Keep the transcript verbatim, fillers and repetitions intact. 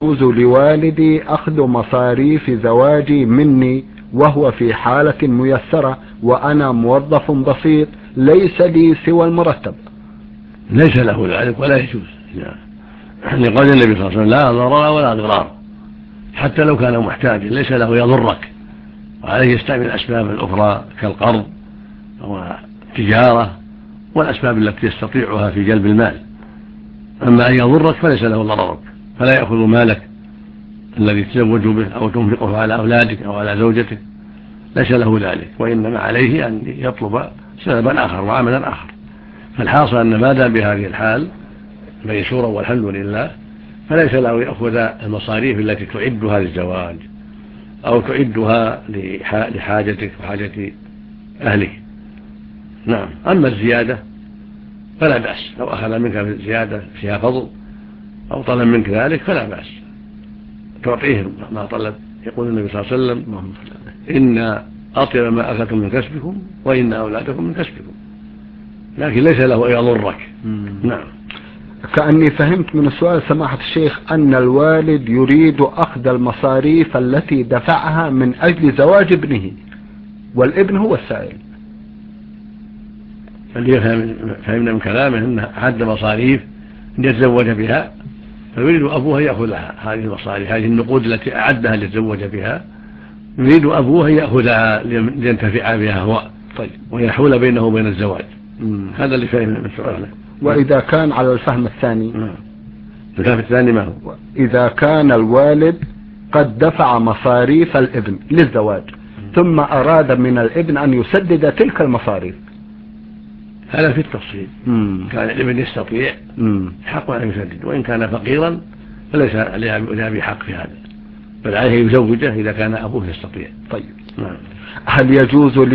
يجوز لوالدي أخذ مصاريف زواجي مني وهو في حالة ميسرة وأنا موظف بسيط ليس لي سوى المرتب؟ ليس له ذلك ولا يجوز، لقول النبي صلى الله عليه وسلم لا ضرر ولا ضرار، حتى لو كان محتاجا ليس له يضرك، وعليه يستعمل الأسباب الأخرى كالقرض والتجارة والأسباب التي يستطيعها في جلب المال. أما أن يضرك فليس له ضررك، فلا يأخذ مالك الذي تزوج به أو تنفقه على أولادك أو على زوجتك، ليس له ذلك، وإنما عليه أن يطلب سببا آخر وعملا آخر. فالحاصل أن ما دام بهذه الحال ميسورا والحمد لله فليس له يأخذ المصاريف التي تعدها للزواج أو تعدها لحاجتك وحاجة أهلك. نعم. أما الزيادة فلا بأس، لو أخذ منك الزيادة فيها فضل أو طلب منك ذلك فلا بأس تعطيهم ما طلب. يقول النبي صلى الله عليه وسلم إن أطيب ما أخذتم من كسبكم وإن أولادكم من كسبكم، لكن ليس له أن يضرك. نعم. كأني فهمت من السؤال سماحة الشيخ أن الوالد يريد أخذ المصاريف التي دفعها من أجل زواج ابنه والابن هو السائل. اللي فهمنا من كلامه أنه عد مصاريف ليتزوج بها، فيريد أبوه يأخذها، هذه المصاريف هذه النقود التي أعدها ليتزوج بها يريد أبوه يأخذها لينتفع بها هو، طيب، ويحول بينه وبين الزواج. مم. هذا اللي فهمنا من سؤاله. وإذا كان على الفهم الثاني، الفهم الثاني ما هو؟ إذا كان الوالد قد دفع مصاريف الابن للزواج ثم أراد من الابن أن يسدد تلك المصاريف، هذا في التفصيل. مم. كان الابن يستطيع حق أن يسدد، وإن كان فقيرا فليس لأبي حق في هذا، بل عليه يزوجه إذا كان أبوه يستطيع. طيب. نعم. هل يجوز